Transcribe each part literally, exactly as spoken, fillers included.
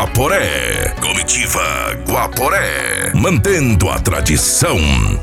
Guaporé. Comitiva Guaporé, mantendo a tradição.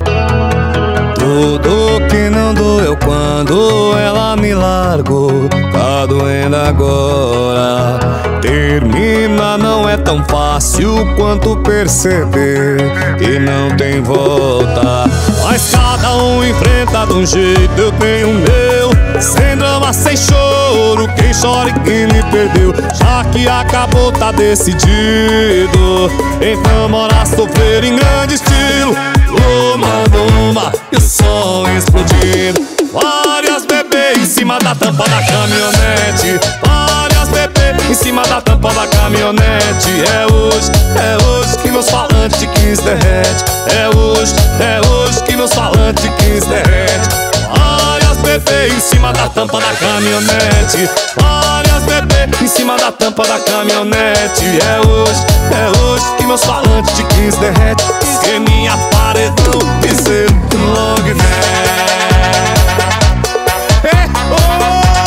Tudo que não doeu quando ela me largou, tá doendo agora. Termina não é tão fácil quanto perceber que não tem volta. Mas cada um enfrenta de um jeito, eu tenho o meu. Sem drama, sem choro, quem chora e quem me perdeu. Já que acabou, tá decidido. Então bora sofrer em grande estilo. Uma, uma, e o som explodindo. Várias bebês em cima da tampa da caminhonete. Várias bebês em cima da tampa da caminhonete. É hoje, é hoje que meus falantes de quinze derrete. É hoje, é hoje que meus falantes de quinze derrete. Várias bebês em cima da tampa da caminhonete. Várias bebês em cima da tampa da caminhonete. É hoje, é hoje que meus falantes de quinze derrete. Esqueminha, paredão, piseiro, long neck. É, oh!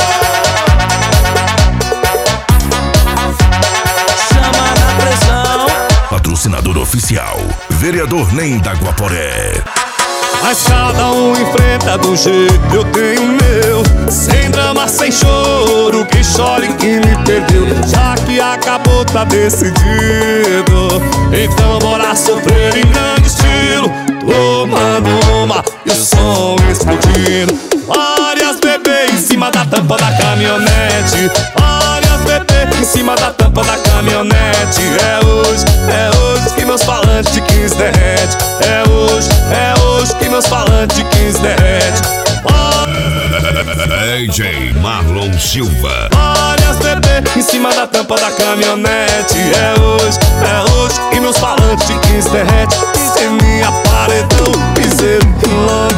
Chama na pressão. Patrocinador oficial, vereador Nem da Guaporé. Mas cada um enfrenta do jeito, eu tenho o meu. Sem drama, sem choro, quem chora e quem me perdeu. Já que acabou, tá decidido. Então bora sofrer em grande estilo. Tomando uma e o som explodindo. Várias bebês em cima da tampa da caminhonete. Várias bebês em cima da tampa da caminhonete. É hoje, é hoje que meus falantes de quinze derrete. É hoje, é hoje que meus falantes de quinze derrete. D J Marlon Silva. Várias bebês em cima da tampa da caminhonete. É hoje, é hoje que meus falantes de quinze derrete. Sem minha paredão, piseiro, long